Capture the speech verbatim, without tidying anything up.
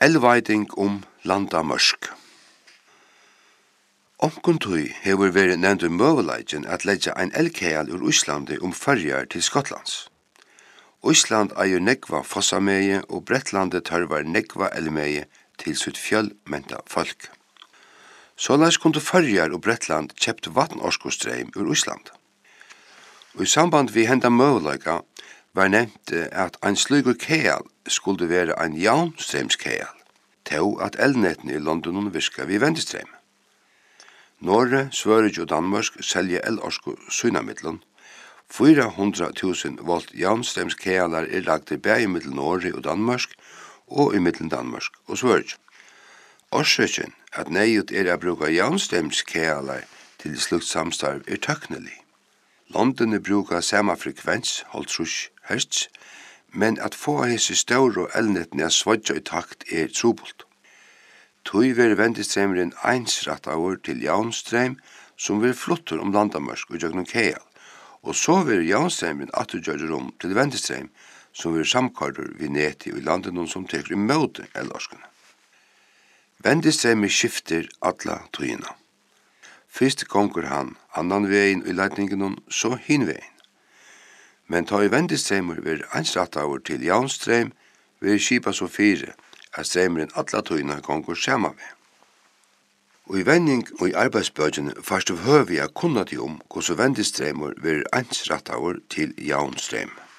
Elveiting om landamørsk. Omkuntui hefur verið nevndur møguleikin at leggja ein elkeal ur Íslandi um ferjar til Skotlands. Ísland eigur negva fossamegi og Bretlandi tørvar negva elmegi til sitt fjölmenta folk. Såleis kundu ferjar og Bretland kjept vatnorskustreim ur Ísland. Og i samband vi henda møguleika var nevnt at ein slugur keal skulle være ein jaunstreimskeal, til at elnetene i London virka vi vendestreim. Norge, Sverige og Danmark selja elorsku sunamiddelen. fire hundre tusen volt jaunstreimskealar er lagt i bæg i middel Norge og Danmark og i middel Danmark og Sverige. Årsøkjen at neiut er a bruka jaunstreimskealar til slukt samstarv er tøknelig. London brukar sama frekvens, halvtrus hertz, men at få hese større elnetene svadja i takt er trubult. Tui ver vendestreimeren einsrattaur til jaunstreim som vil fluttur om landamørsk og jøgnum keal, og så ver jaunstreimeren atutgjørður om til vendestreim som vil samkardur vi neti i landen som tekur i møte elorskene. Vendestreimer skifter alla tøyina. Fyrst gonger han annan vegin i leitningen, så hin vegin. Men ta i vendestreimer ver einsrattaur til jaunstreim, ver skipa så fire, at streimeren alla tøyina gonger sama veg. Og i vending og i arbeidsbøgjene fast av høvi a kunna til om hvordan vendestreimer ver einsrattaur til jaunstreim.